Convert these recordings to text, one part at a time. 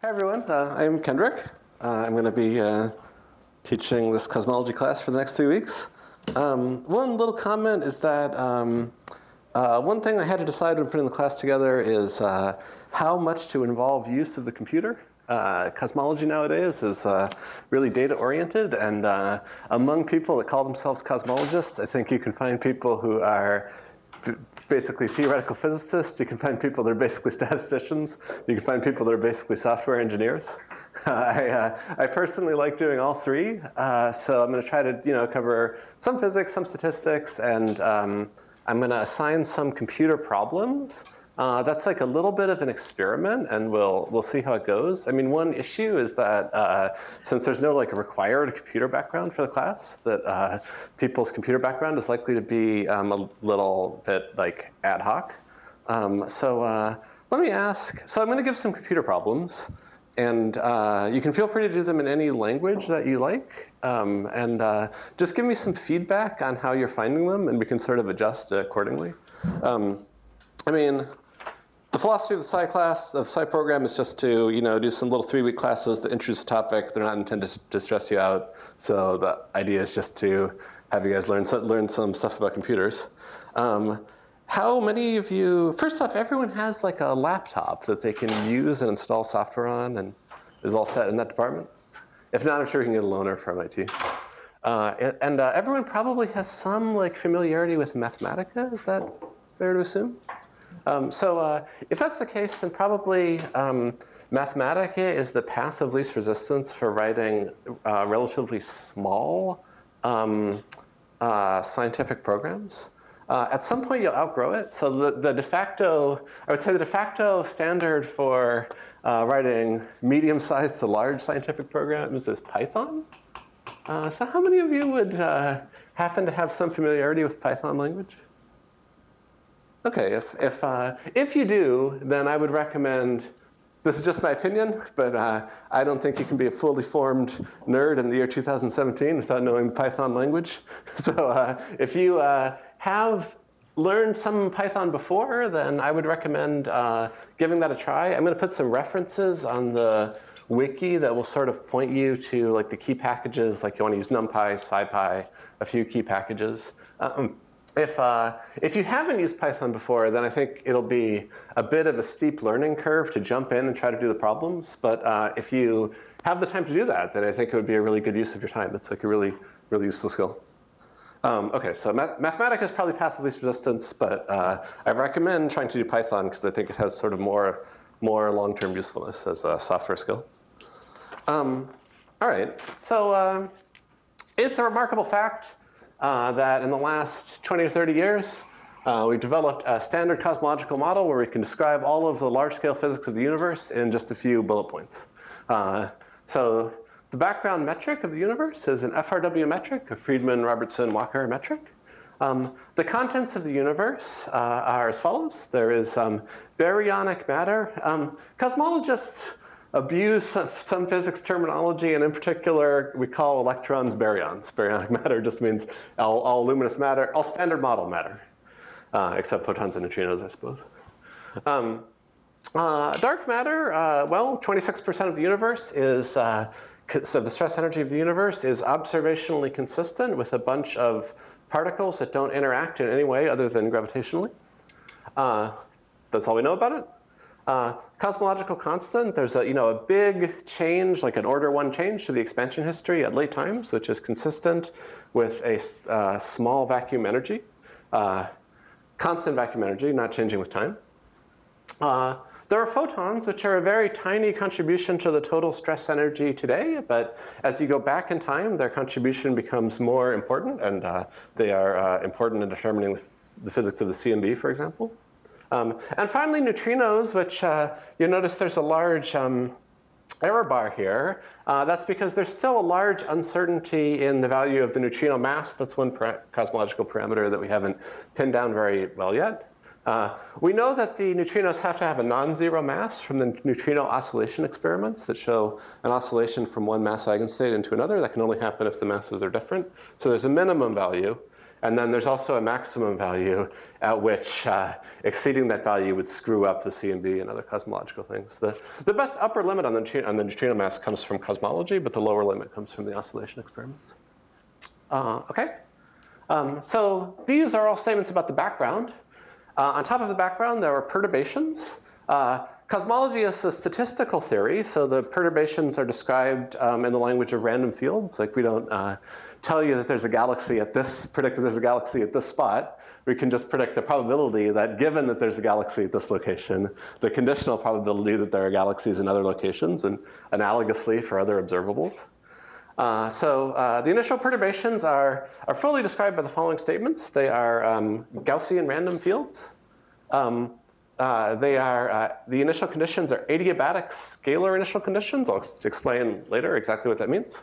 Hi everyone, I'm Kendrick. I'm going to be teaching this cosmology class for the next 3 weeks. One little comment is that one thing I had to decide when putting the class together is how much to involve use of the computer. Cosmology nowadays is really data-oriented, and among people that call themselves cosmologists, I think you can find people who are basically theoretical physicists. You can find people that are basically statisticians. You can find people that are basically software engineers. I personally like doing all three, so I'm going to try to cover some physics, some statistics, and I'm going to assign some computer problems. That's like a little bit of an experiment, and we'll see how it goes. I mean, one issue is that since there's no like required computer background for the class, that people's computer background is likely to be a little bit like ad hoc. So let me ask. So I'm going to give some computer problems, and you can feel free to do them in any language that you like, and just give me some feedback on how you're finding them, and we can sort of adjust accordingly. I mean, the philosophy of the Sci class, of Sci program, is just to do some little 3-week classes that introduce the topic. They're not intended to stress you out. So the idea is just to have you guys learn some stuff about computers. How many of you, first off, everyone has like a laptop that they can use and install software on and is all set in that department? If not, I'm sure we can get a loaner from MIT. And everyone probably has some like familiarity with Mathematica. Is that fair to assume? So if that's the case, then probably Mathematica is the path of least resistance for writing relatively small scientific programs. At some point, you'll outgrow it. So the de facto, I would say the de facto standard for writing medium-sized to large scientific programs is Python. So how many of you would happen to have some familiarity with Python language? Okay, if you do, then I would recommend, this is just my opinion, but I don't think you can be a fully formed nerd in the year 2017 without knowing the Python language. So if you have learned some Python before, then I would recommend giving that a try. I'm going to put some references on the wiki that will sort of point you to like the key packages, like you want to use NumPy, SciPy, a few key packages. If you haven't used Python before, then I think it'll be a bit of a steep learning curve to jump in and try to do the problems. But if you have the time to do that, then I think it would be a really good use of your time. It's like a really, really useful skill. Okay, so Mathematica is probably path of least resistance, but I recommend trying to do Python because I think it has sort of more long-term usefulness as a software skill. All right, so it's a remarkable fact that in the last 20 or 30 years, we've developed a standard cosmological model where we can describe all of the large-scale physics of the universe in just a few bullet points. So the background metric of the universe is an FRW metric, a Friedmann-Robertson-Walker metric. The contents of the universe are as follows. There is baryonic matter. Cosmologists abuse some physics terminology, and in particular, we call electrons baryons. Baryonic matter just means all luminous matter, all standard model matter, except photons and neutrinos, I suppose. Dark matter, well, 26% of the universe is, so the stress energy of the universe is observationally consistent with a bunch of particles that don't interact in any way other than gravitationally. That's all we know about it. Cosmological constant, there's a big change, like an order 1 change to the expansion history at late times, which is consistent with a small vacuum energy. Constant vacuum energy, not changing with time. There are photons, which are a very tiny contribution to the total stress energy today, but as you go back in time, their contribution becomes more important, and they are important in determining the physics of the CMB, for example. And finally, neutrinos, which you notice there's a large error bar here. That's because there's still a large uncertainty in the value of the neutrino mass. That's one cosmological parameter that we haven't pinned down very well yet. We know that the neutrinos have to have a non-zero mass from the neutrino oscillation experiments that show an oscillation from one mass eigenstate into another. That can only happen if the masses are different. So there's a minimum value. And then there's also a maximum value at which exceeding that value would screw up the CMB and other cosmological things. The best upper limit on the neutrino mass comes from cosmology, but the lower limit comes from the oscillation experiments. Okay. So these are all statements about the background. On top of the background, there are perturbations. Cosmology is a statistical theory, so the perturbations are described in the language of random fields. Like we don't tell you that there's a galaxy at this, predict that there's a galaxy at this spot. We can just predict the probability that given that there's a galaxy at this location, the conditional probability that there are galaxies in other locations, and analogously for other observables. The initial perturbations are fully described by the following statements. They are Gaussian random fields. The initial conditions are adiabatic scalar initial conditions. I'll explain later exactly what that means.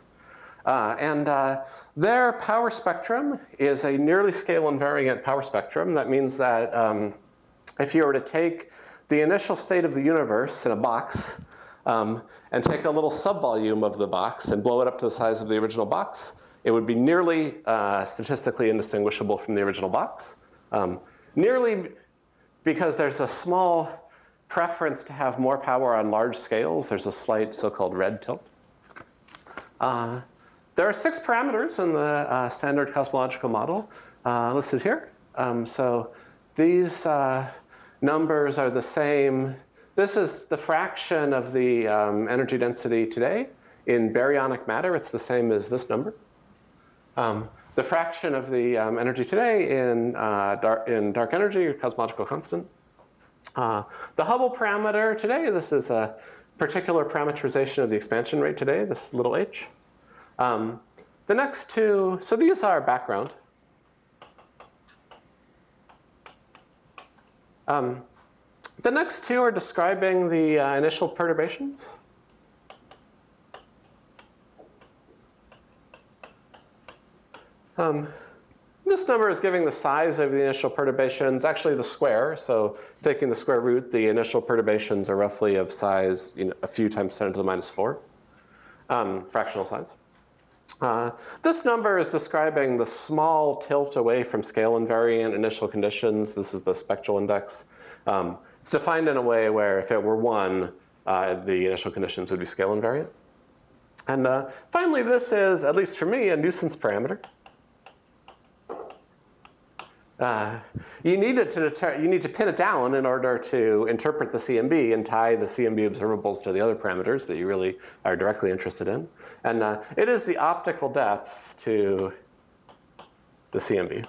Their power spectrum is a nearly scale invariant power spectrum. That means that if you were to take the initial state of the universe in a box and take a little subvolume of the box and blow it up to the size of the original box, it would be nearly statistically indistinguishable from the original box. Nearly because there's a small preference to have more power on large scales. There's a slight so-called red tilt. There are 6 parameters in the standard cosmological model listed here. So these numbers are the same. This is the fraction of the energy density today. In baryonic matter, it's the same as this number. The fraction of the energy today in dark energy, or cosmological constant. The Hubble parameter today, this is a particular parameterization of the expansion rate today, this little h. The next two, so these are background. The next two are describing the initial perturbations. This number is giving the size of the initial perturbations, actually the square. So taking the square root, the initial perturbations are roughly of size, a few times 10 to the minus 4, fractional size. This number is describing the small tilt away from scale invariant initial conditions. This is the spectral index. It's defined in a way where if it were 1, the initial conditions would be scale invariant. And finally, this is, at least for me, a nuisance parameter. You need to pin it down in order to interpret the CMB and tie the CMB observables to the other parameters that you really are directly interested in. And it is the optical depth to the CMB.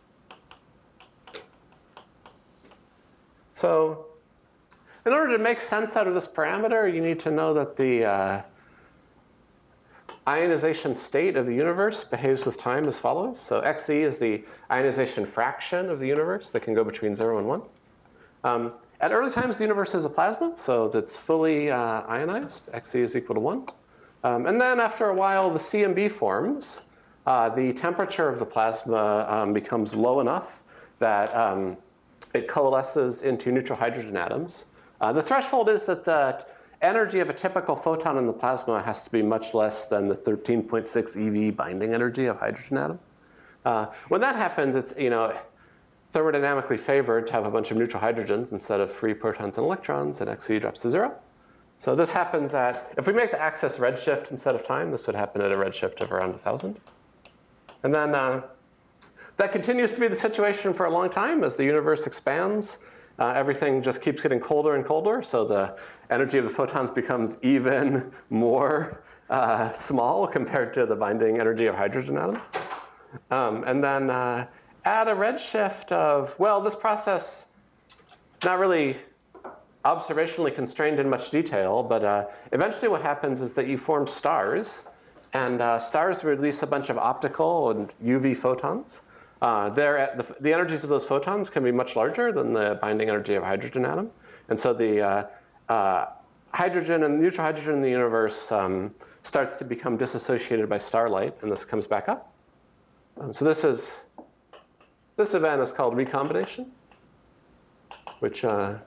So in order to make sense out of this parameter, you need to know that the ionization state of the universe behaves with time as follows. So XE is the ionization fraction of the universe that can go between 0 and 1. At early times, the universe is a plasma, so that's fully ionized. XE is equal to 1. And then after a while, the CMB forms. The temperature of the plasma becomes low enough that it coalesces into neutral hydrogen atoms. The threshold is that the energy of a typical photon in the plasma has to be much less than the 13.6 eV binding energy of hydrogen atom. When that happens, it's thermodynamically favored to have a bunch of neutral hydrogens instead of free protons and electrons, and XE drops to 0. So this happens at, if we make the axis redshift instead of time, this would happen at a redshift of around 1,000. And then that continues to be the situation for a long time as the universe expands. Everything just keeps getting colder and colder, so the energy of the photons becomes even more small compared to the binding energy of hydrogen atom. And then at a redshift of, well, this process, not really observationally constrained in much detail, but eventually what happens is that you form stars, and stars release a bunch of optical and UV photons. The energies of those photons can be much larger than the binding energy of a hydrogen atom. And so the hydrogen and neutral hydrogen in the universe starts to become disassociated by starlight, and this comes back up. So this event is called recombination, which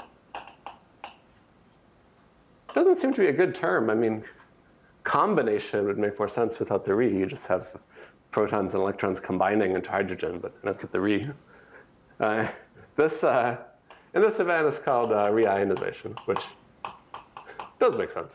doesn't seem to be a good term. I mean, combination would make more sense without the re. You just have protons and electrons combining into hydrogen, but I don't get the re. This, in this event, is called reionization, which does make sense.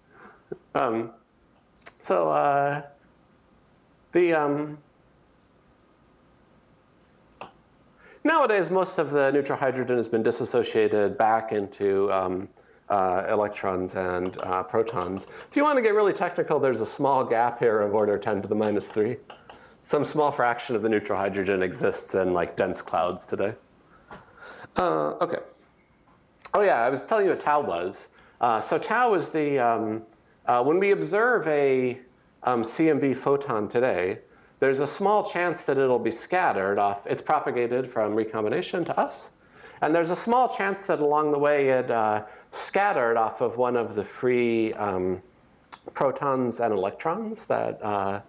Nowadays, most of the neutral hydrogen has been dissociated back into electrons and protons. If you want to get really technical, there's a small gap here of order 10 to the minus 3. Some small fraction of the neutral hydrogen exists in like dense clouds today. Okay. Oh yeah, I was telling you what tau was. So tau is the, when we observe a CMB photon today, there's a small chance that it'll be scattered off. It's propagated from recombination to us. And there's a small chance that along the way it scattered off of one of the free protons and electrons that,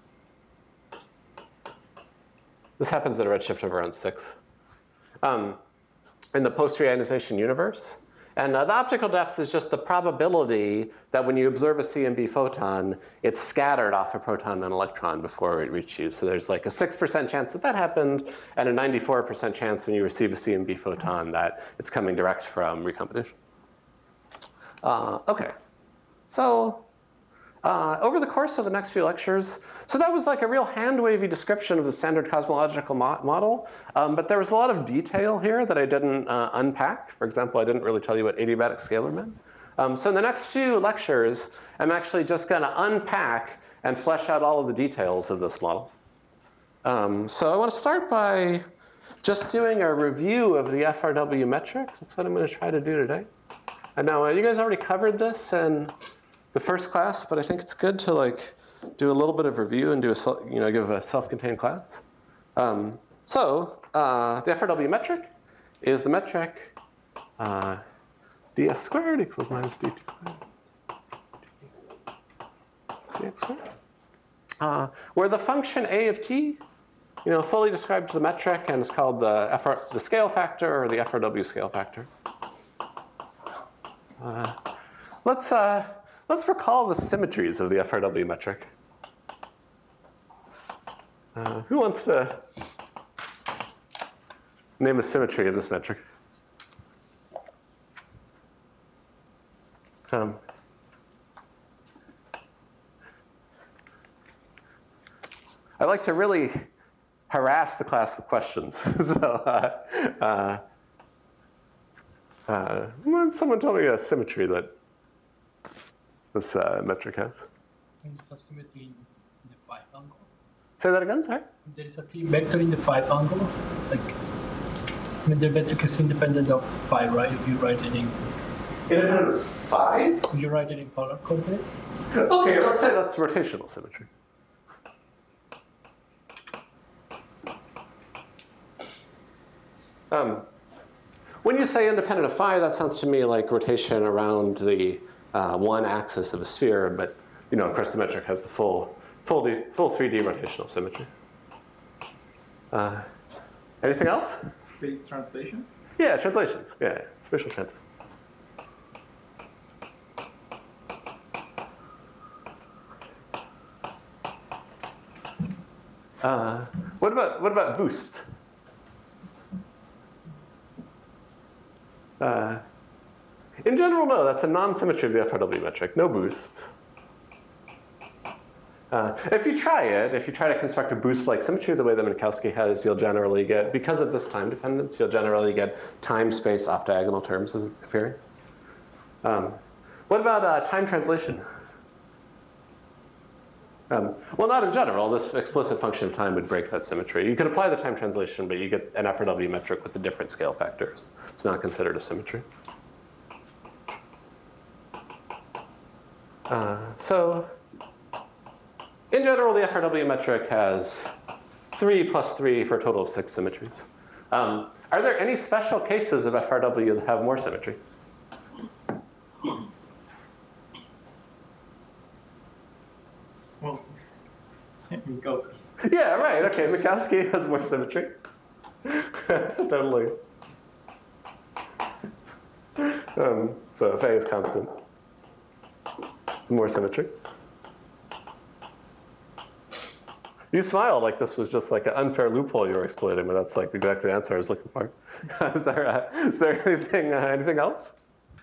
this happens at a redshift of around 6 in the post-reionization universe. And the optical depth is just the probability that when you observe a CMB photon, it's scattered off a proton and electron before it reaches you. So there's like a 6% chance that that happened, and a 94% chance when you receive a CMB photon that it's coming direct from recombination. Okay, so over the course of the next few lectures, so that was like a real hand-wavy description of the standard cosmological model, but there was a lot of detail here that I didn't unpack. For example, I didn't really tell you what adiabatic scalar meant. So in the next few lectures, I'm actually just going to unpack and flesh out all of the details of this model. So I want to start by just doing a review of the FRW metric. That's what I'm going to try to do today. And now you guys already covered this in the first class, but I think it's good to like do a little bit of review and do a give a self-contained class. The FRW metric is the metric ds squared equals minus dt squared dx squared, where the function a of t, fully describes the metric and is called the scale factor or the FRW scale factor. Let's recall the symmetries of the FRW metric. Who wants to name a symmetry of this metric? I like to really harass the class with questions. So someone tell me a symmetry that this metric has. There is a symmetry in the phi angle. Say that again, sorry? There is a P vector in the phi angle. The metric is independent of phi, right? If you write it in. Independent of phi? If you write it in polar coordinates. Okay, let's say that's rotational symmetry. When you say independent of phi, that sounds to me like rotation around the one axis of a sphere, but of course the metric has the full 3D rotational symmetry. Anything else? Space translations? Yeah, translations. Yeah, spatial translation. What about boosts? In general, no, that's a non-symmetry of the FRW metric. No boosts. If you try to construct a boost-like symmetry the way that Minkowski has, you'll generally get, because of this time dependence, you'll generally get time-space off-diagonal terms appearing. What about time translation? Well, not in general. This explicit function of time would break that symmetry. You could apply the time translation, but you get an FRW metric with a different scale factors. It's not considered a symmetry. In general, the FRW metric has 3 plus 3 for a total of 6 symmetries. Are there any special cases of FRW that have more symmetry? Well, Minkowski. Yeah, right. Okay, Minkowski has more symmetry. That's a totally. So if A is constant, it's more symmetry. You smiled like this was just like an unfair loophole you were exploiting, but that's like exactly the answer I was looking for. Is there anything else?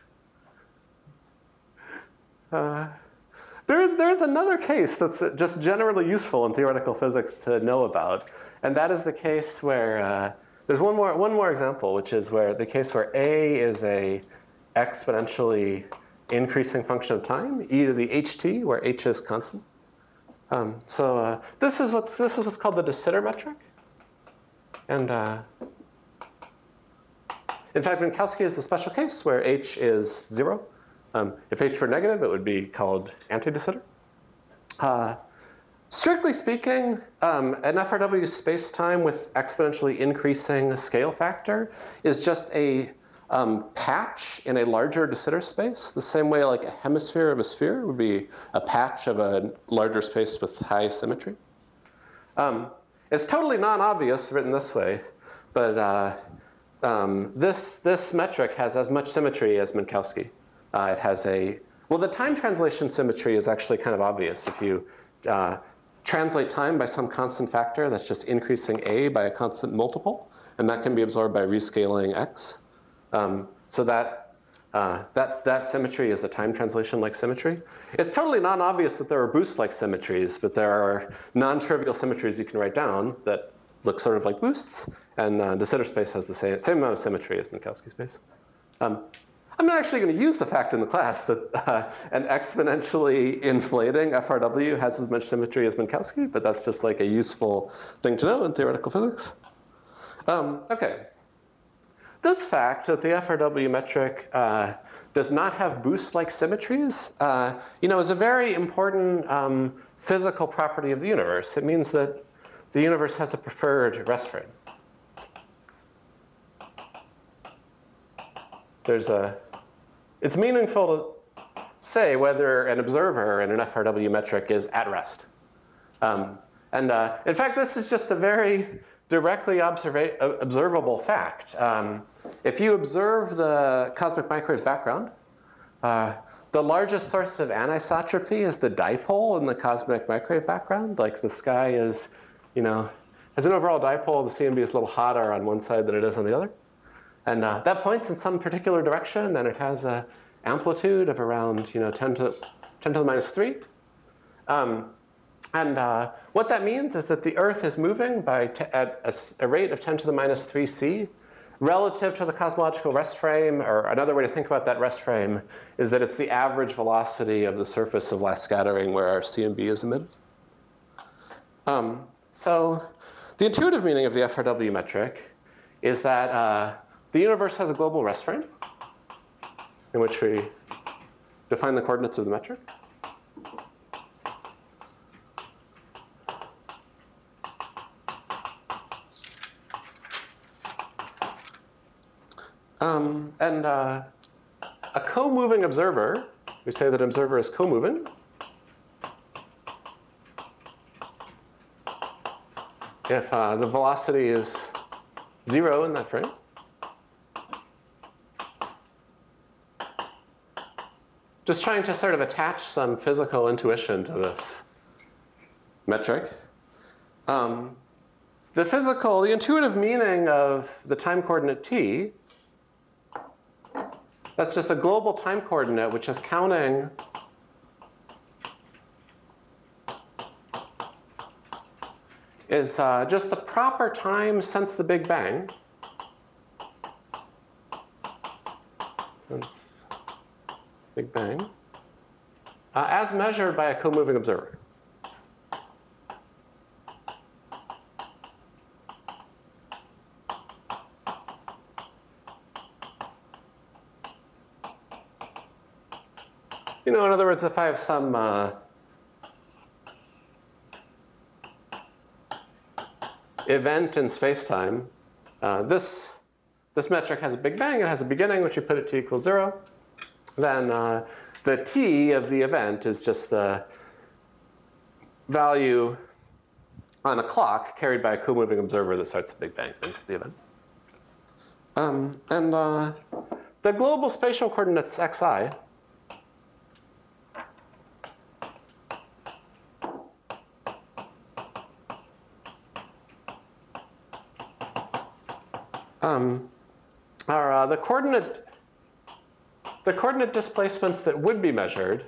There is another case that's just generally useful in theoretical physics to know about, and that is the case where there's one more example, which is where the case where a is a exponentially increasing function of time, e to the ht, where h is constant. This is what's called the de Sitter metric, and in fact, Minkowski is the special case where h is 0. If h were negative, it would be called anti-de Sitter. Strictly speaking, an FRW space-time with exponentially increasing scale factor is just a patch in a larger de Sitter space, the same way like a hemisphere of a sphere would be a patch of a larger space with high symmetry. It's totally non-obvious written this way, but this metric has as much symmetry as Minkowski. It has the time translation symmetry is actually kind of obvious. If you translate time by some constant factor, that's just increasing a by a constant multiple, and that can be absorbed by rescaling x. So that symmetry is a time translation-like symmetry. It's totally non-obvious that there are boost-like symmetries, but there are non-trivial symmetries you can write down that look sort of like boosts, and de Sitter space has the same amount of symmetry as Minkowski space. I'm not actually going to use the fact in the class that an exponentially inflating FRW has as much symmetry as Minkowski, but that's just like a useful thing to know in theoretical physics. Okay. This fact that the FRW metric does not have boost-like symmetries, is a very important physical property of the universe. It means that the universe has a preferred rest frame. It's meaningful to say whether an observer in an FRW metric is at rest. In fact, this is just a very directly observable fact. If you observe the cosmic microwave background, the largest source of anisotropy is the dipole in the cosmic microwave background. Like the sky is, has an overall dipole, the CMB is a little hotter on one side than it is on the other. And that points in some particular direction, and it has an amplitude of around 10 to the minus 3. What that means is that the Earth is moving at a rate of 10 to the minus 3 c relative to the cosmological rest frame, or another way to think about that rest frame is that it's the average velocity of the surface of last scattering where our CMB is emitted. So the intuitive meaning of the FRW metric is that the universe has a global rest frame in which we define the coordinates of the metric. A co-moving observer, we say that an observer is co-moving. If the velocity is 0 in that frame. Just trying to sort of attach some physical intuition to this metric. The intuitive meaning of the time coordinate t, that's just a global time coordinate which is counting is just the proper time since the Big Bang. Since Big Bang, as measured by a co-moving observer. In other words, if I have some event in space-time, this metric has a Big Bang. It has a beginning, which you put at t equals 0. Then the t of the event is just the value on a clock carried by a co-moving observer that starts the Big Bang and ends the event. The global spatial coordinates xi are the coordinate displacements that would be measured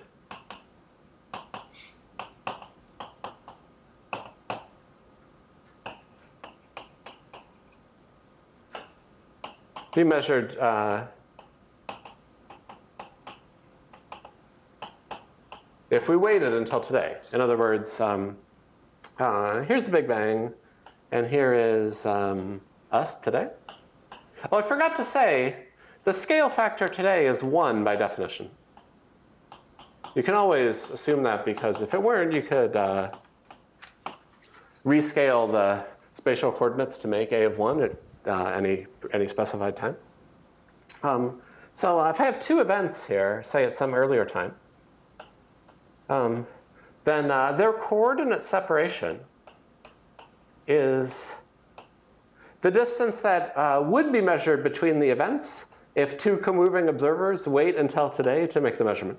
if we waited until today. In other words, here's the Big Bang, and here is us today. Oh, I forgot to say, the scale factor today is 1 by definition. You can always assume that, because if it weren't, you could rescale the spatial coordinates to make a of 1 at any specified time. So if I have 2 events here, say at some earlier time, then their coordinate separation is the distance that would be measured between the events if 2 co-moving observers wait until today to make the measurement.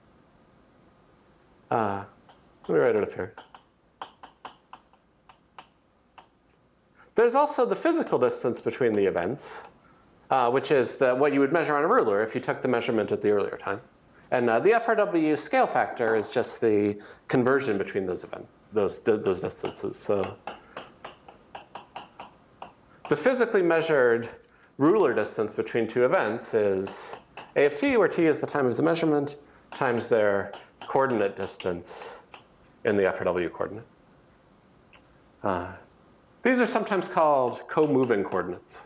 Let me write it up here. There's also the physical distance between the events, which is what you would measure on a ruler if you took the measurement at the earlier time. And the FRW scale factor is just the conversion between those distances. So the physically measured ruler distance between 2 events is A of t, where t is the time of the measurement, times their coordinate distance in the FRW coordinate. These are sometimes called co-moving coordinates.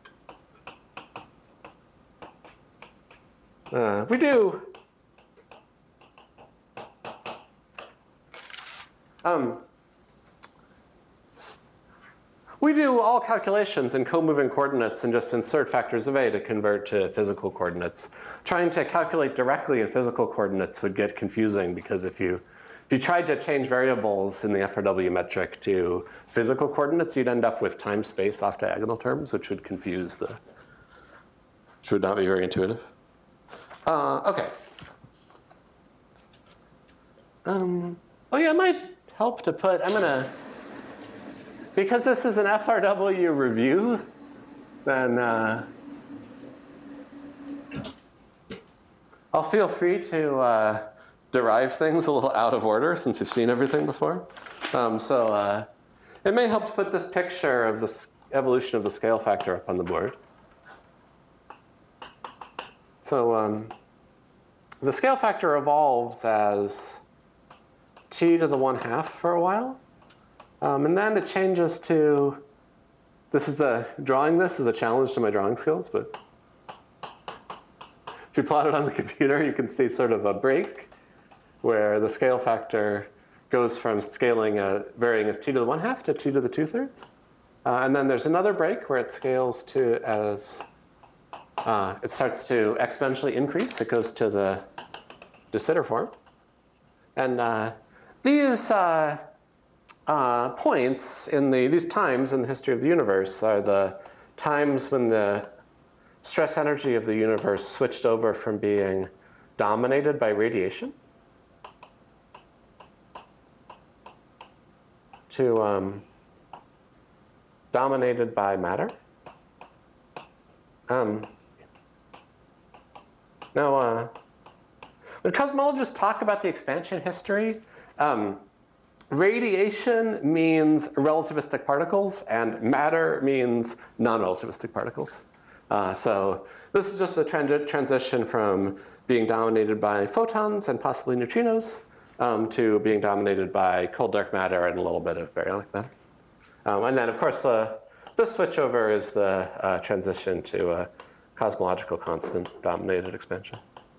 We do all calculations in co-moving coordinates and just insert factors of a to convert to physical coordinates. Trying to calculate directly in physical coordinates would get confusing, because if you tried to change variables in the FRW metric to physical coordinates, you'd end up with time-space off-diagonal terms, which would confuse which would not be very intuitive. Okay. Oh yeah, it might help to put, because this is an FRW review, then I'll feel free to derive things a little out of order, since you've seen everything before. It may help to put this picture of the evolution of the scale factor up on the board. So the scale factor evolves as t to the 1/2 for a while. And then it changes to, drawing this is a challenge to my drawing skills, but if you plot it on the computer, you can see sort of a break where the scale factor goes from varying as t to the 1/2 to t to the 2/3. And then there's another break where it scales to it starts to exponentially increase. It goes to the de Sitter form. And these points these times in the history of the universe are the times when the stress energy of the universe switched over from being dominated by radiation to dominated by matter. Now, when cosmologists talk about the expansion history, radiation means relativistic particles, and matter means non-relativistic particles. So this is just a transition from being dominated by photons and possibly neutrinos to being dominated by cold dark matter and a little bit of baryonic matter. And then, of course, the switchover is the transition to a cosmological constant dominated expansion.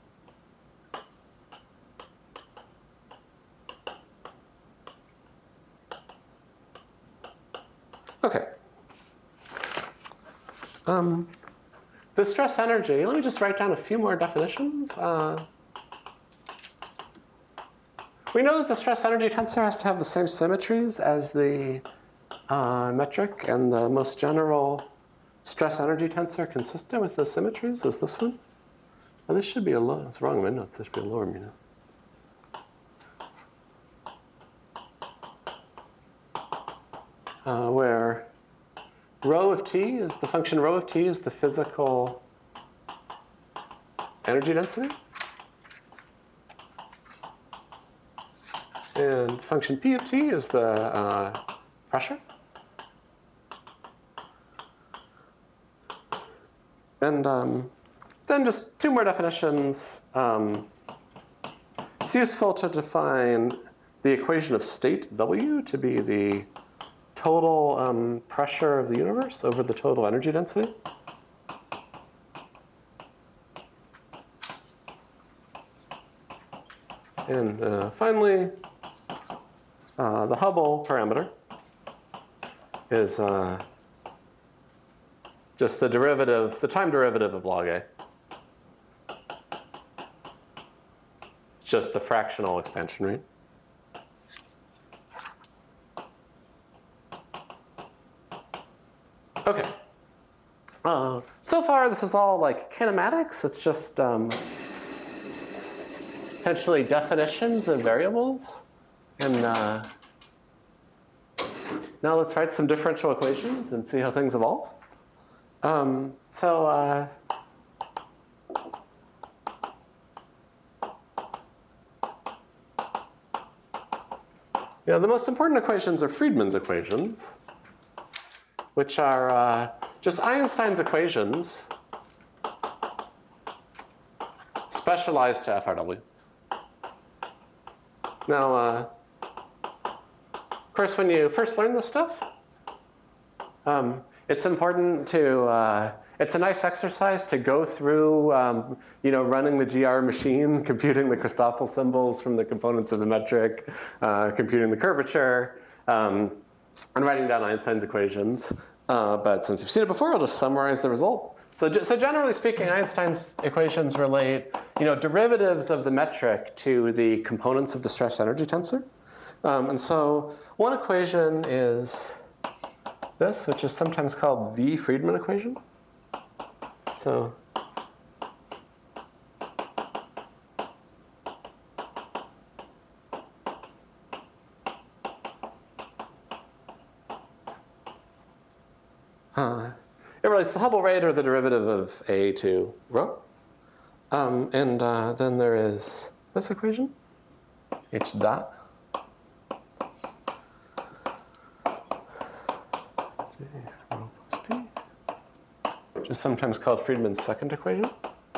Okay. The stress energy, let me just write down a few more definitions. We know that the stress energy tensor has to have the same symmetries as the metric, and the most general stress energy tensor consistent with those symmetries is this one. Oh, this should be a low, it's wrong in my notes, this should be a lower mu. Where rho of t is the function rho of t is the physical energy density. And function p of t is the pressure. And then just two more definitions. It's useful to define the equation of state W to be the total pressure of the universe over the total energy density. And finally, the Hubble parameter is just the derivative, the time derivative of log A. It's just the fractional expansion rate. Okay. So far, this is all like kinematics. It's just essentially definitions of variables. And now let's write some differential equations and see how things evolve. The most important equations are Friedmann's equations, which are just Einstein's equations specialized to FRW. Now, of course, when you first learn this stuff, it's important to, it's a nice exercise to go through, running the GR machine, computing the Christoffel symbols from the components of the metric, computing the curvature, and writing down Einstein's equations. But since you've seen it before, I'll just summarize the result. So generally speaking, Einstein's equations relate, derivatives of the metric to the components of the stress energy tensor. And so one equation is this, which is sometimes called the Friedmann equation. So it relates the Hubble rate or the derivative of A to rho. Then there is this equation, H dot. Rho plus P, which is sometimes called Friedmann's second equation.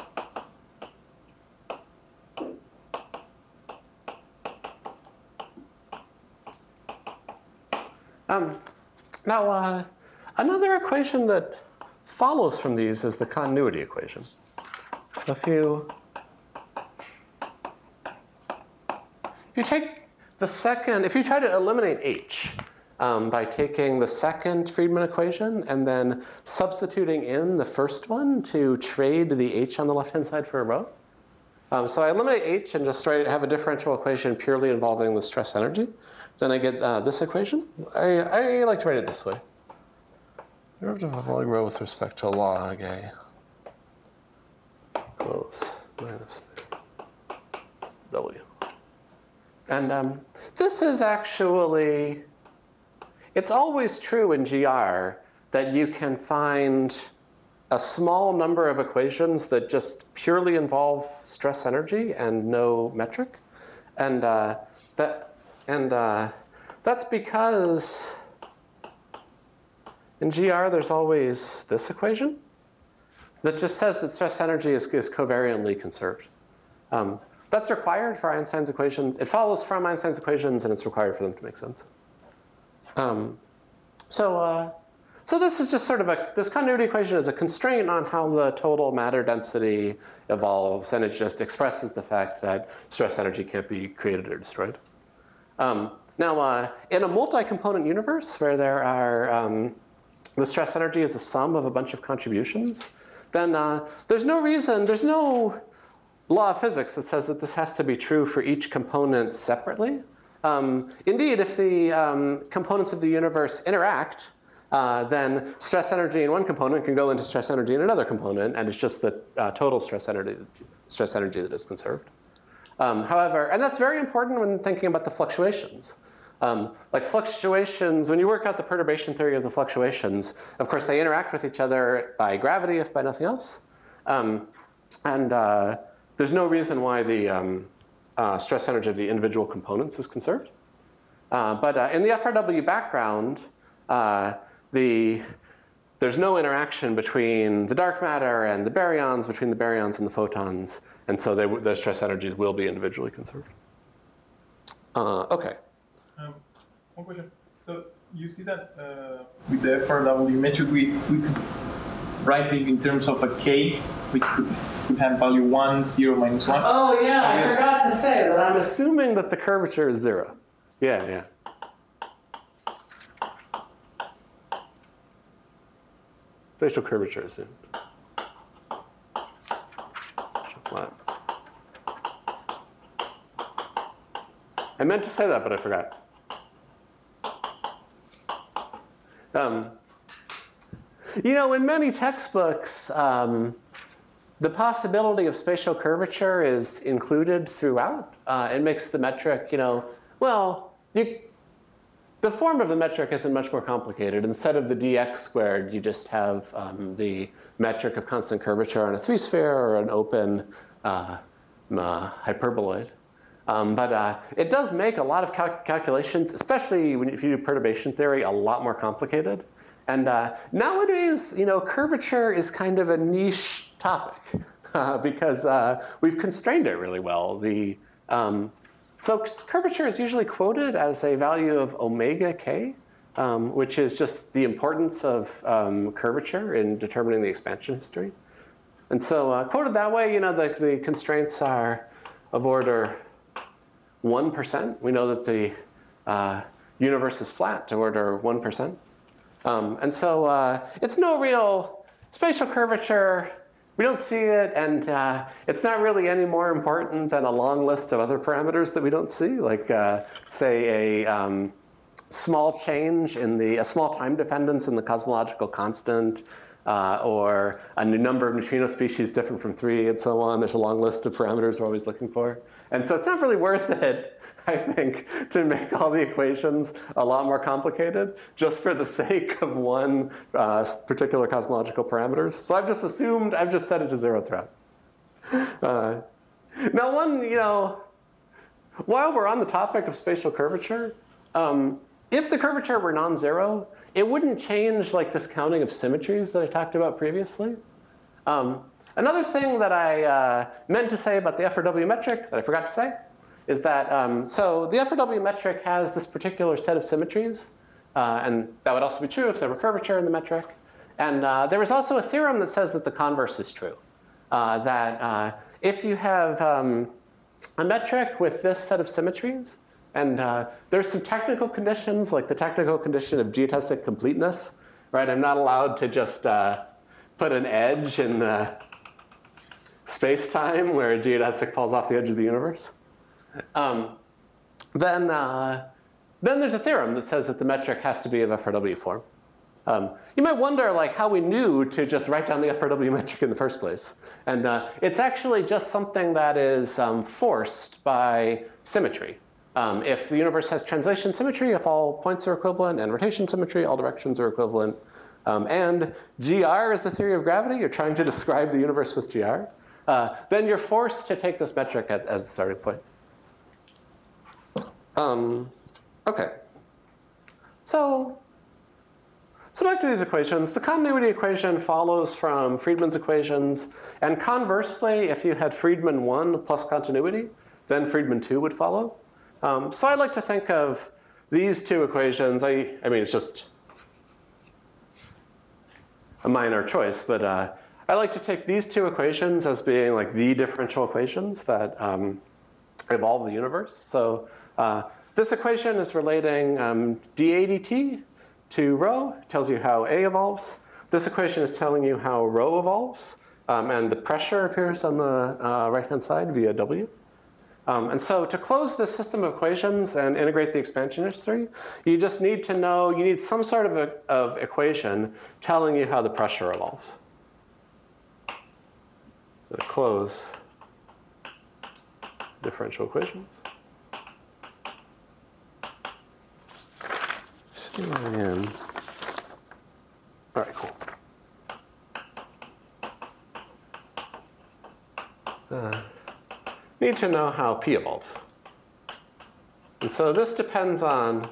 Now, another equation that follows from these is the continuity equation. So if you take the second, if you try to eliminate H by taking the second Friedmann equation and then substituting in the first one to trade the H on the left-hand side for a rho. So I eliminate H and just have a differential equation purely involving the stress energy. Then I get this equation. I like to write it this way. Derivative of log rho with respect to log A equals minus 3W. And this is actually, it's always true in GR that you can find a small number of equations that just purely involve stress energy and no metric. And that's because in GR there's always this equation that just says that stress energy is covariantly conserved. That's required for Einstein's equations. It follows from Einstein's equations, and it's required for them to make sense. So this is just sort of this continuity equation is a constraint on how the total matter density evolves, and it just expresses the fact that stress energy can't be created or destroyed. Now, in a multi-component universe where there are the stress energy is a sum of a bunch of contributions, then there's no reason, there's no law of physics that says that this has to be true for each component separately. Indeed, if the components of the universe interact, then stress energy in one component can go into stress energy in another component, and it's just the total stress energy that is conserved. However, and that's very important when thinking about the fluctuations. Like fluctuations, when you work out the perturbation theory of the fluctuations, of course they interact with each other by gravity, if by nothing else. There's no reason why the stress energy of the individual components is conserved. But in the FRW background, there's no interaction between the dark matter and the baryons, between the baryons and the photons, and so their stress energies will be individually conserved. Okay. One question. So you see that with the FRW metric, we could write it in terms of a k, which could have value 1, 0, minus 1. Oh yeah, I forgot to say that I'm assuming that the curvature is 0. Yeah. Spatial curvature is assumed. I meant to say that, but I forgot. You know, in many textbooks, the possibility of spatial curvature is included throughout. It makes the metric, you know, well, the form of the metric isn't much more complicated. Instead of the dx squared, you just have the metric of constant curvature on a 3-sphere or an open hyperboloid. But it does make a lot of calculations, especially if you do perturbation theory, a lot more complicated. And nowadays, you know, curvature is kind of a niche topic because we've constrained it really well. So curvature is usually quoted as a value of omega k, which is just the importance of curvature in determining the expansion history. And so quoted that way, you know, the constraints are of order 1%. We know that the universe is flat to order 1%. And so it's no real spatial curvature. We don't see it, and it's not really any more important than a long list of other parameters that we don't see, like say a small change in a small time dependence in the cosmological constant, or a new number of neutrino species different from 3, and so on. There's a long list of parameters we're always looking for. And so it's not really worth it, I think, to make all the equations a lot more complicated just for the sake of one particular cosmological parameters. So I've just set it to 0 throughout. Now while we're on the topic of spatial curvature, if the curvature were non-zero, it wouldn't change like this counting of symmetries that I talked about previously. Another thing that I meant to say about the FRW metric that I forgot to say is that, so the FRW metric has this particular set of symmetries, and that would also be true if there were curvature in the metric. And there is also a theorem that says that the converse is true, that if you have a metric with this set of symmetries, and there's some technical conditions, like the technical condition of geodesic completeness, right? I'm not allowed to just put an edge in the space-time where a geodesic falls off the edge of the universe. Then there's a theorem that says that the metric has to be of FRW form. You might wonder like how we knew to just write down the FRW metric in the first place. And it's actually just something that is forced by symmetry. If the universe has translation symmetry, if all points are equivalent, and rotation symmetry, all directions are equivalent, and GR is the theory of gravity, you're trying to describe the universe with GR, then you're forced to take this metric as the starting point. Okay. So back to these equations. The continuity equation follows from Friedmann's equations. And conversely, if you had Friedmann 1 plus continuity, then Friedmann 2 would follow. So I like to think of these two equations. I mean, it's just a minor choice, but I like to take these two equations as being like the differential equations that evolve the universe. So this equation is relating dA dt to rho. It tells you how A evolves. This equation is telling you how rho evolves. And the pressure appears on the right-hand side via W. And so to close this system of equations and integrate the expansion history, you just need to know, you need some sort of equation telling you how the pressure evolves. So to close differential equations. And, all right, cool. Need to know how P evolves. And so this depends on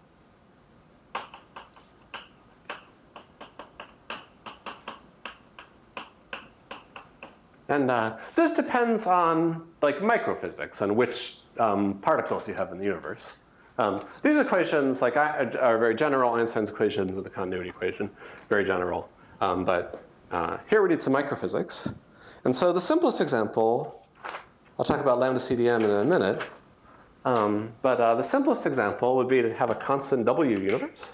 this depends on like microphysics and which particles you have in the universe. These equations like are very general. Einstein's equations of the continuity equation, very general. But here we need some microphysics. And so the simplest example, I'll talk about lambda CDM in a minute. But the simplest example would be to have a constant W universe.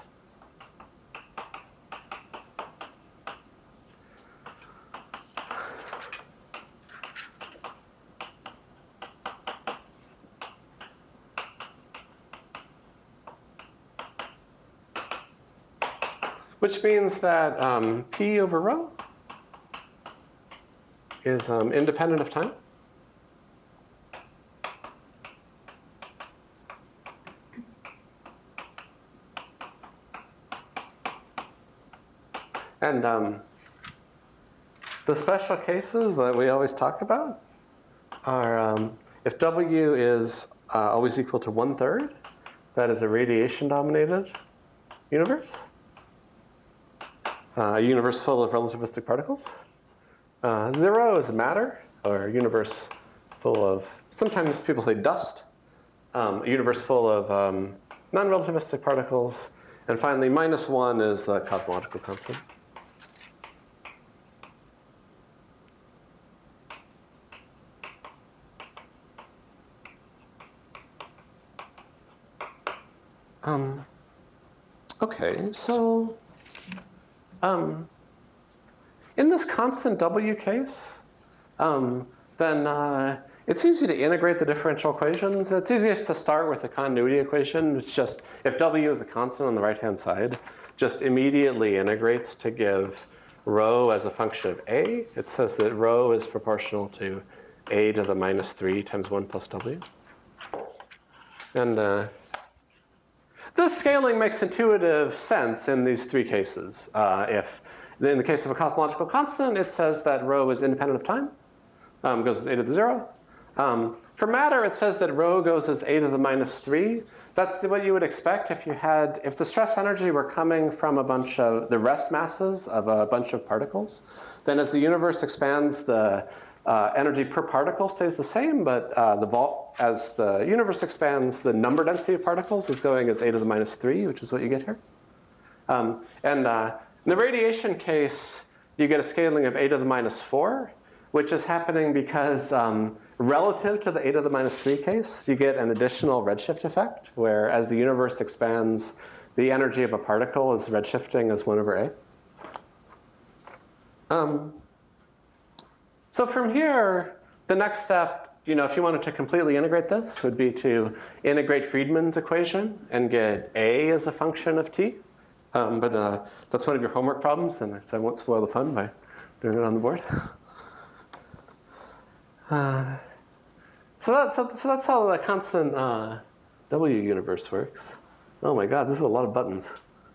Which means that P over rho is independent of time. And the special cases that we always talk about are if W is always equal to 1/3, that is a radiation-dominated universe. A universe full of relativistic particles. 0 is matter, or a universe full of, sometimes people say dust. A universe full of non-relativistic particles. And finally, -1 is the cosmological constant. Okay, so in this constant W case, then it's easy to integrate the differential equations. It's easiest to start with the continuity equation. It's just, if W is a constant on the right-hand side, just immediately integrates to give rho as a function of A. It says that rho is proportional to A to the -3 times 1 plus W. And this scaling makes intuitive sense in these three cases. If in the case of a cosmological constant, it says that rho is independent of time, goes as A to the 0. For matter, it says that rho goes as A to the -3. That's what you would expect if the stress energy were coming from a bunch of the rest masses of a bunch of particles. Then as the universe expands, the energy per particle stays the same, but as the universe expands, the number density of particles is going as A to the -3, which is what you get here. In the radiation case, you get a scaling of A to the -4, which is happening because relative to the A to the -3 case, you get an additional redshift effect, where as the universe expands, the energy of a particle is redshifting as 1 over A. So from here, the next step, if you wanted to completely integrate this, would be to integrate Friedmann's equation and get A as a function of T. But that's one of your homework problems, and I won't spoil the fun by doing it on the board. So that's how the constant W universe works. Oh my God, this is a lot of buttons.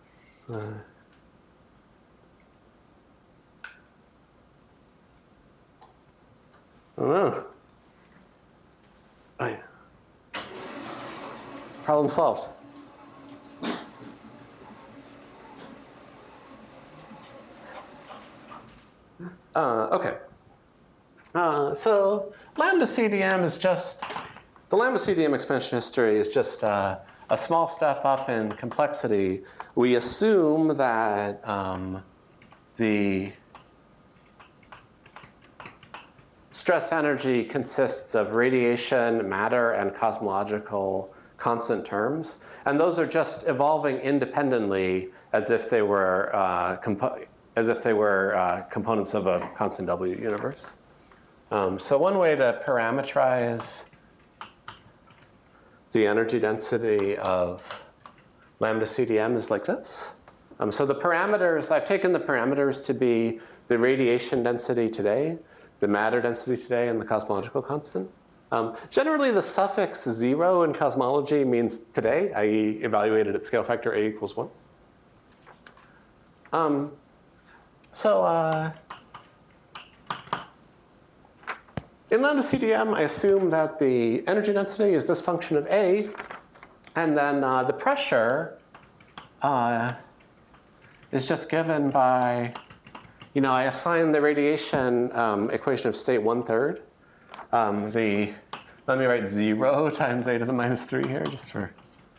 Oh no. Oh yeah. Problem solved. Okay. So lambda CDM is just, the lambda CDM expansion history is just a small step up in complexity. We assume that the stress energy consists of radiation, matter, and cosmological constant terms. And those are just evolving independently as if they were components of a constant W universe. So one way to parameterize the energy density of lambda CDM is like this. So the parameters, I've taken the parameters to be the radiation density today, the matter density today, and the cosmological constant. Generally, the suffix 0 in cosmology means today, i.e. evaluated at scale factor A equals 1. In lambda CDM, I assume that the energy density is this function of A, and then the pressure is just given by, I assign the radiation equation of state 1/3. Let me write 0 times a to the minus 3 here, just for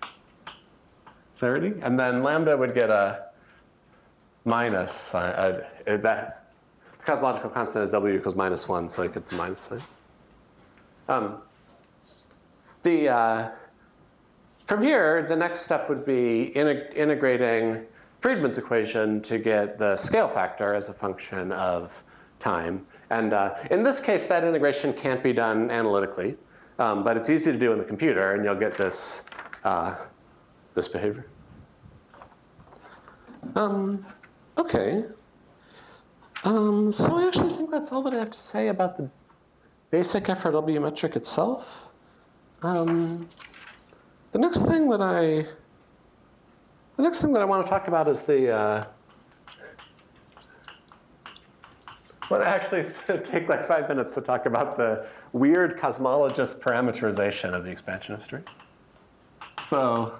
30. And then lambda would get a minus. The cosmological constant is W equals -1, so it gets a minus sign. From here, the next step would be integrating Friedmann's equation to get the scale factor as a function of time. And in this case, that integration can't be done analytically, but it's easy to do in the computer, and you'll get this, this behavior. Okay. So I actually think that's all that I have to say about the basic FRW metric itself. The next thing that I want to talk about is the. Well, actually, take like 5 minutes to talk about the weird cosmologist parameterization of the expansion history. So.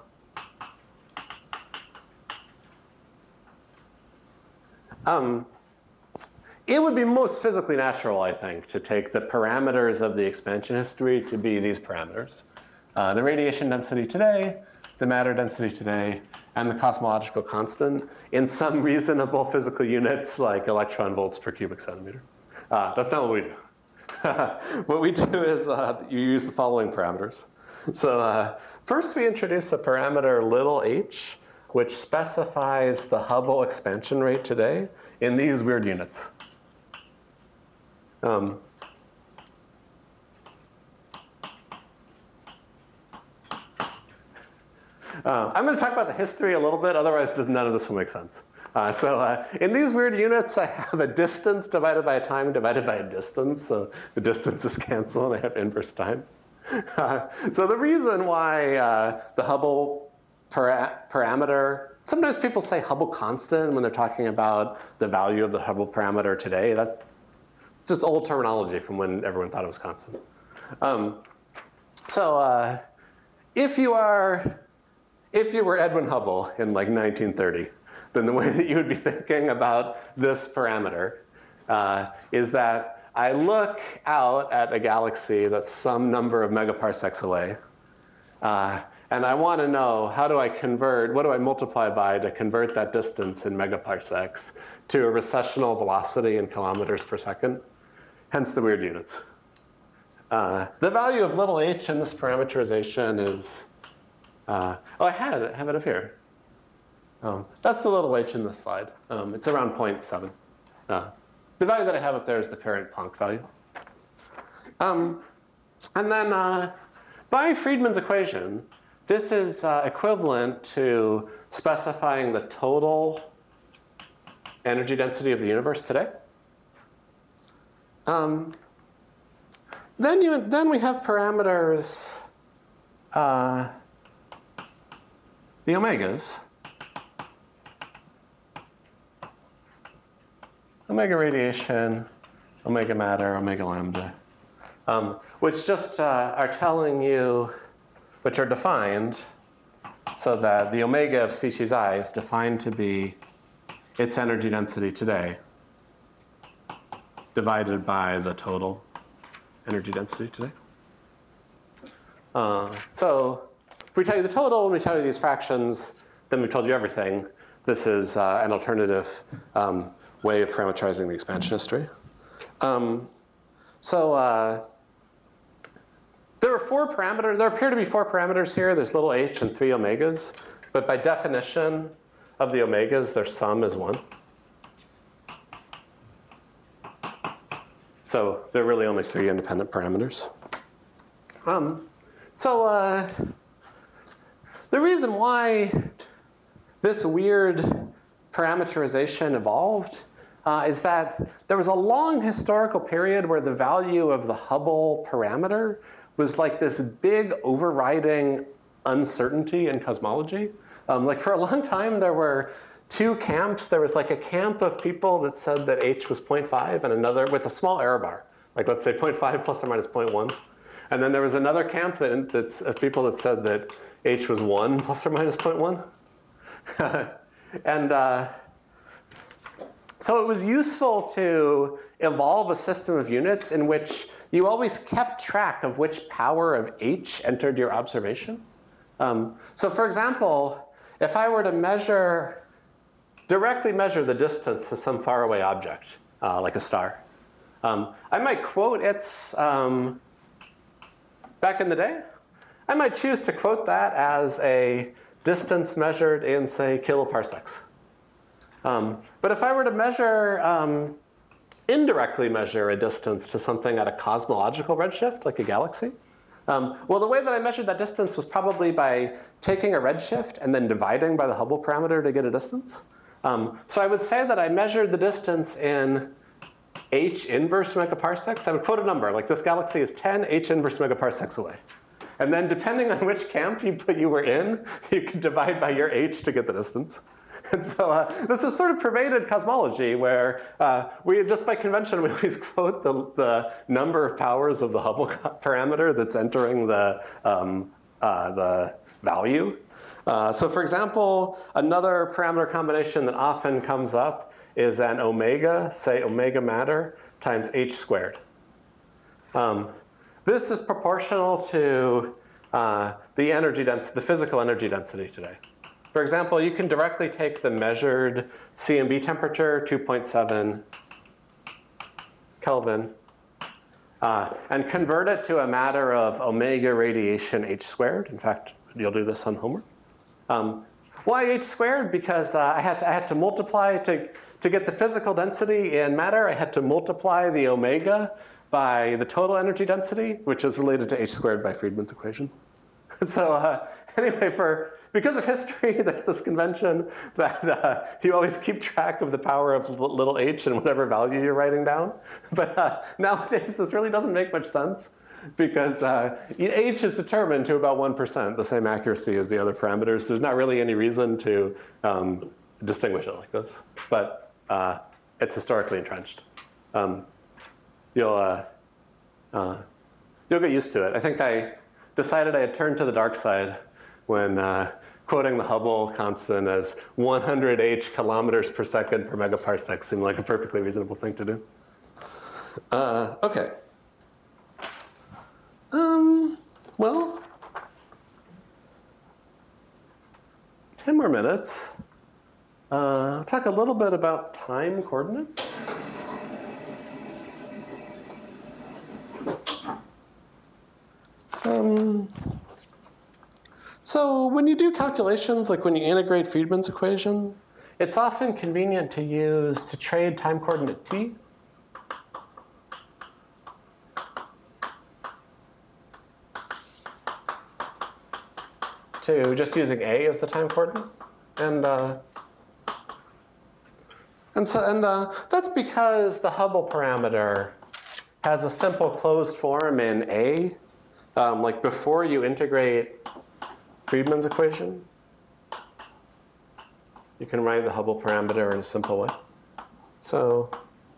It would be most physically natural, I think, to take the parameters of the expansion history to be these parameters. The radiation density today, the matter density today, and the cosmological constant in some reasonable physical units like electron volts per cubic centimeter. That's not what we do. What we do is you use the following parameters. So first we introduce a parameter little h, which specifies the Hubble expansion rate today in these weird units. I'm going to talk about the history a little bit, otherwise just none of this will make sense. In these weird units, I have a distance divided by a time divided by a distance. So the distances cancel and I have inverse time. So the reason why the Hubble parameter, sometimes people say Hubble constant when they're talking about the value of the Hubble parameter today. That's just old terminology from when everyone thought it was constant. If you were Edwin Hubble in like 1930, then the way that you would be thinking about this parameter is that I look out at a galaxy that's some number of megaparsecs away, and I want to know, how do I convert, what do I multiply by to convert that distance in megaparsecs to a recessional velocity in kilometers per second? Hence the weird units. The value of little h in this parameterization is, I have it up here. That's the little h in this slide. It's around 0.7. The value that I have up there is the current Planck value. And then by Friedmann's equation, this is equivalent to specifying the total energy density of the universe today. Then we have parameters, the omegas. Omega radiation, omega matter, omega lambda, which just are telling you, which are defined so that the omega of species I is defined to be its energy density today divided by the total energy density today. So if we tell you the total and we tell you these fractions, then we've told you everything. This is an alternative way of parameterizing the expansion history. There are 4 parameters. There appear to be 4 parameters here. There's little h and 3 omegas. But by definition of the omegas, their sum is 1. So there are really only 3 independent parameters. The reason why this weird parameterization evolved is that there was a long historical period where the value of the Hubble parameter was like this big overriding uncertainty in cosmology. Like for a long time, there were two camps. There was like a camp of people that said that h was 0.5 and another with a small error bar, like let's say 0.5 plus or minus 0.1. And then there was another camp that's of people that said that h was 1 plus or minus 0.1. And so it was useful to evolve a system of units in which you always kept track of which power of h entered your observation. So for example, if I were to directly measure the distance to some faraway object, like a star, I might quote its, back in the day, I might choose to quote that as a distance measured in, say, kiloparsecs. But if I were to indirectly measure a distance to something at a cosmological redshift, like a galaxy, well, the way that I measured that distance was probably by taking a redshift and then dividing by the Hubble parameter to get a distance. So I would say that I measured the distance in h inverse megaparsecs. I would quote a number, like this galaxy is 10 h inverse megaparsecs away. And then depending on which camp you were in, you could divide by your h to get the distance. And so this is sort of pervaded cosmology where we, just by convention, we always quote the number of powers of the Hubble parameter that's entering the value. So for example, another parameter combination that often comes up is an omega, say omega matter, times h squared. This is proportional to the energy density, the physical energy density today. For example, you can directly take the measured CMB temperature, 2.7 Kelvin, and convert it to a matter of omega radiation h squared. In fact, you'll do this on homework. Why h squared? Because I had to multiply to get the physical density in matter. I had to multiply the omega by the total energy density, which is related to h squared by Friedmann's equation. So anyway, because of history, there's this convention that you always keep track of the power of little h and whatever value you're writing down. But nowadays, this really doesn't make much sense because h is determined to about 1%, the same accuracy as the other parameters. There's not really any reason to distinguish it like this. But it's historically entrenched. You'll get used to it. I think I decided I had turned to the dark side when quoting the Hubble constant as 100 h kilometers per second per megaparsec seemed like a perfectly reasonable thing to do. Okay. Well, 10 more minutes. I'll talk a little bit about time coordinates. So when you do calculations, like when you integrate Friedmann's equation, it's often convenient to trade time coordinate t. To just using a as the time coordinate. And that's because the Hubble parameter has a simple closed form in a. Like before you integrate Friedmann's equation, you can write the Hubble parameter in a simple way. So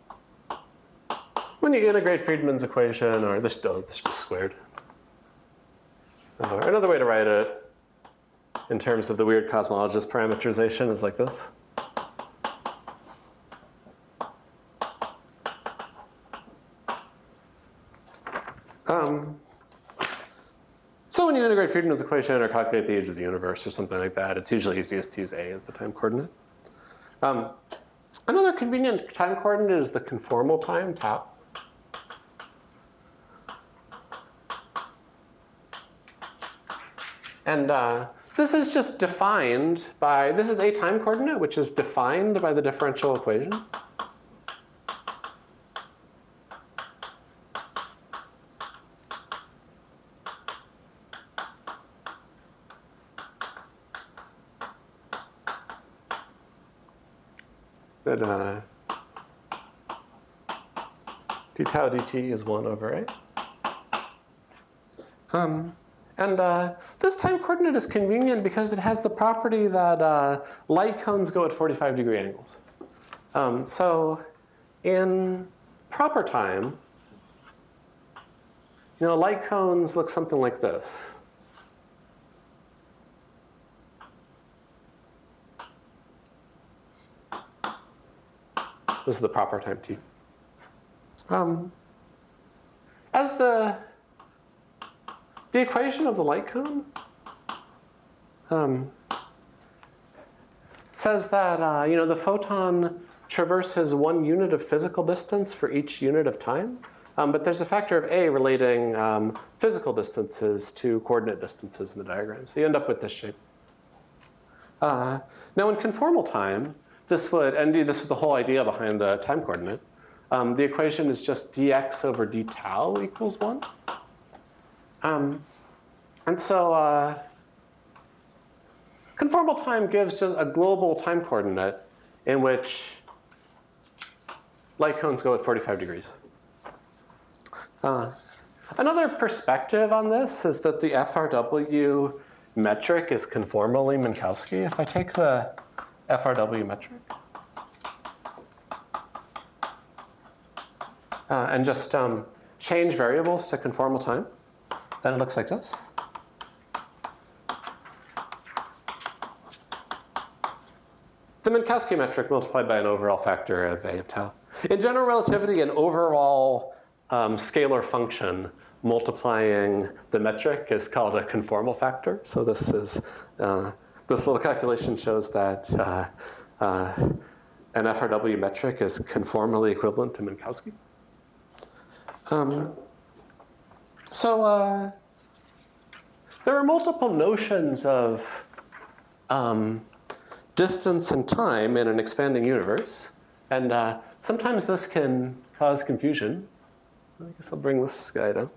when you integrate Friedmann's equation, or this should be squared. Or another way to write it in terms of the weird cosmologist parameterization is like this. So when you integrate Friedmann's equation or calculate the age of the universe or something like that, it's usually easiest to use a as the time coordinate. Another convenient time coordinate is the conformal time, tau. And this is just defined by, this is a time coordinate, which is defined by the differential equation. That d tau dt is 1 over a. And this time coordinate is convenient because it has the property that light cones go at 45-degree angles. So in proper time, light cones look something like this. This is the proper time t. As the equation of the light cone says that the photon traverses 1 unit of physical distance for each unit of time, but there's a factor of a relating physical distances to coordinate distances in the diagram. So you end up with this shape. Now in conformal time, this is the whole idea behind the time coordinate. The equation is just dx over d tau equals 1. And so conformal time gives just a global time coordinate in which light cones go at 45 degrees. Another perspective on this is that the FRW metric is conformally Minkowski. If I take the FRW metric and just change variables to conformal time, then it looks like this. The Minkowski metric multiplied by an overall factor of a of tau. In general relativity, an overall scalar function multiplying the metric is called a conformal factor. So this is this little calculation shows that an FRW metric is conformally equivalent to Minkowski. So there are multiple notions of distance and time in an expanding universe. And sometimes this can cause confusion. I guess I'll bring this guy down.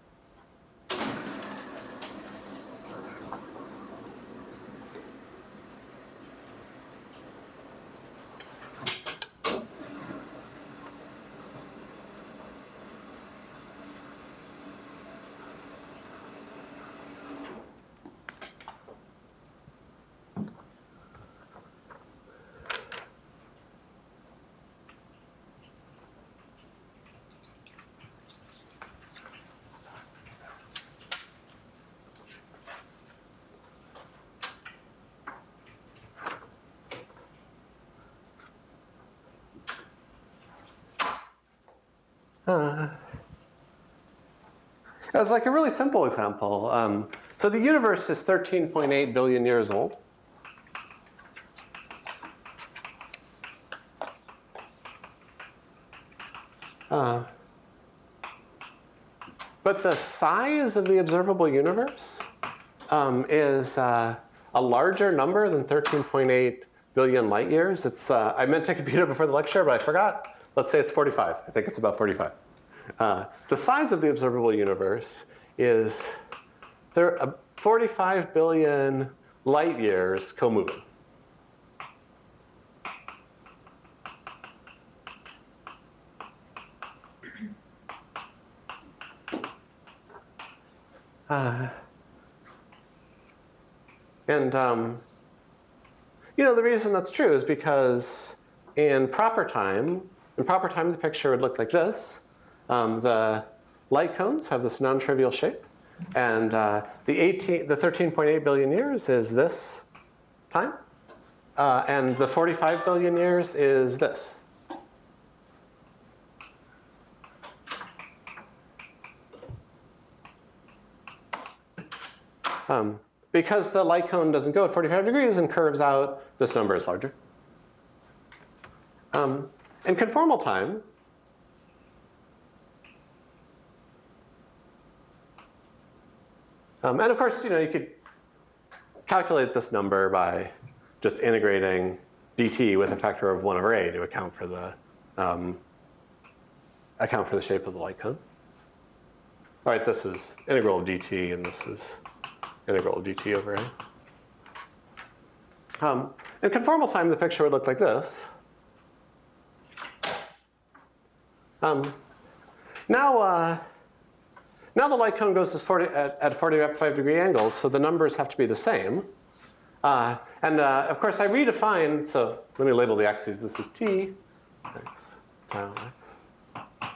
As like a really simple example, so the universe is 13.8 billion years old. But the size of the observable universe is a larger number than 13.8 billion light years. It's, I meant to compute it before the lecture, but I forgot. Let's say it's 45. I think it's about 45. The size of the observable universe is 45 billion light years co-moving. The reason that's true is because in proper time the picture would look like this. The light cones have this non-trivial shape, and the 13.8 billion years is this time, and the 45 billion years is this. Because the light cone doesn't go at 45 degrees and curves out, this number is larger. In conformal time, and of course, you could calculate this number by just integrating dt with a factor of 1 over a to account for the shape of the light cone. All right, this is integral of dt, and this is integral of dt over a. In conformal time, the picture would look like this. Now, now the light cone goes at 45 degree angles, so the numbers have to be the same. Of course, I redefine, so let me label the axes. This is t, x, tau, x.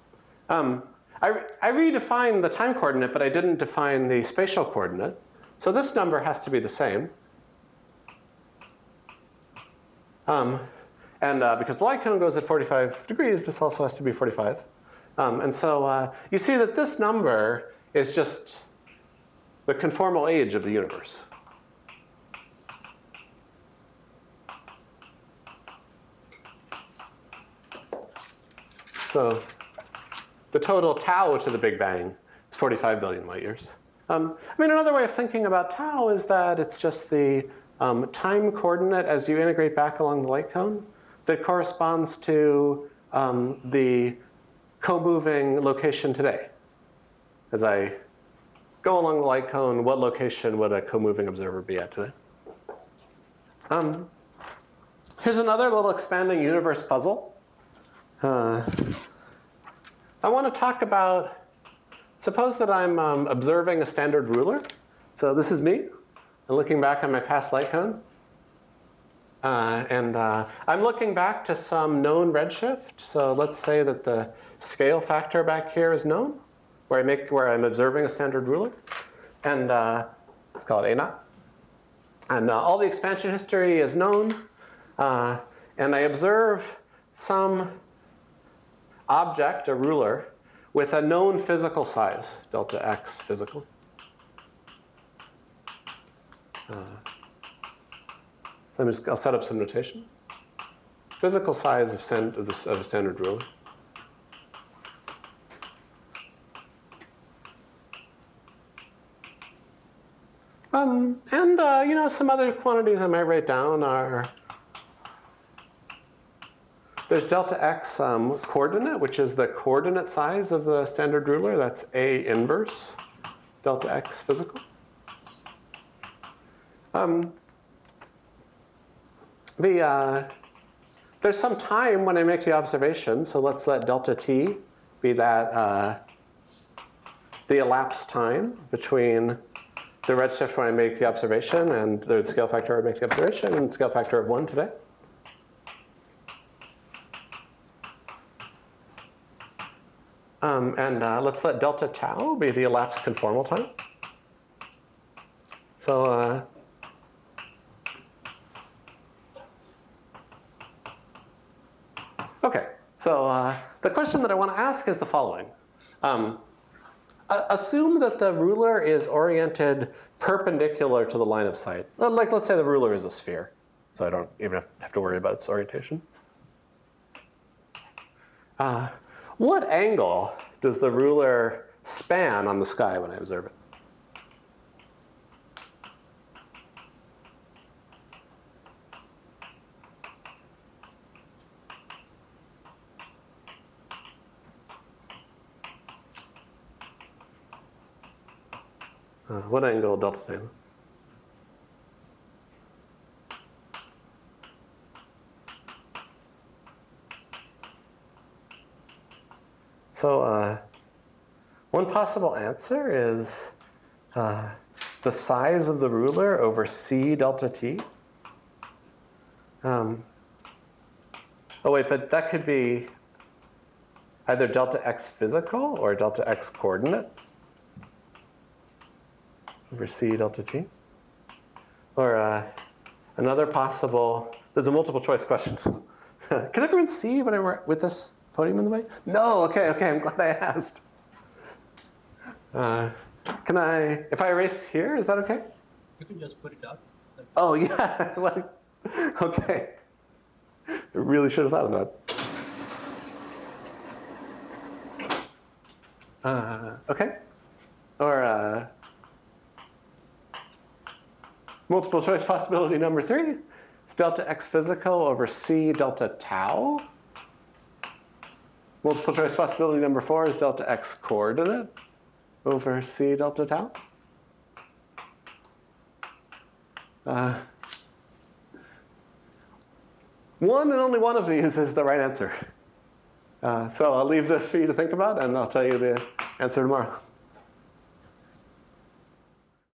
I redefined the time coordinate, but I didn't define the spatial coordinate. So this number has to be the same. Because the light cone goes at 45 degrees, this also has to be 45. And so you see that this number is just the conformal age of the universe. So the total tau to the Big Bang is 45 billion light years. I mean, another way of thinking about tau is that it's just the time coordinate as you integrate back along the light cone that corresponds to the co-moving location today. As I go along the light cone, what location would a co-moving observer be at today? Here's another little expanding universe puzzle. I want to talk about, suppose that I'm observing a standard ruler. So this is me. I'm looking back on my past light cone. I'm looking back to some known redshift. So let's say that the scale factor back here is known, where I'm observing a standard ruler. And let's call it A naught. And all the expansion history is known. And I observe some object, a ruler, with a known physical size, delta x physical. So I'll set up some notation. Physical size of a standard ruler. You know, some other quantities I might write down are, there's delta x coordinate, which is the coordinate size of the standard ruler. That's A inverse delta x physical. There's some time when I make the observation, so let's let delta t be that the elapsed time between the redshift when I make the observation and the scale factor I make the observation, and scale factor of 1 today. Let's let delta tau be the elapsed conformal time. So okay, so the question that I want to ask is the following. Assume that the ruler is oriented perpendicular to the line of sight. Like, let's say the ruler is a sphere, so I don't even have to worry about its orientation. What angle does the ruler span on the sky when I observe it? What angle delta theta? So one possible answer is the size of the ruler over c delta t. Oh wait, but that could be either delta x physical or delta x coordinate over c delta t. Or another possible, there's a multiple choice question. Can everyone see when I'm with this podium in the way? No, okay, I'm glad I asked. Can I, if I erase here, is that okay? You can just put it up. Like, oh yeah, like, okay. I really should have thought of that. Okay, or multiple choice possibility number 3. It's delta x physical over c delta tau. Multiple choice possibility number 4 is delta x coordinate over c delta tau. One and only one of these is the right answer. So I'll leave this for you to think about, and I'll tell you the answer tomorrow.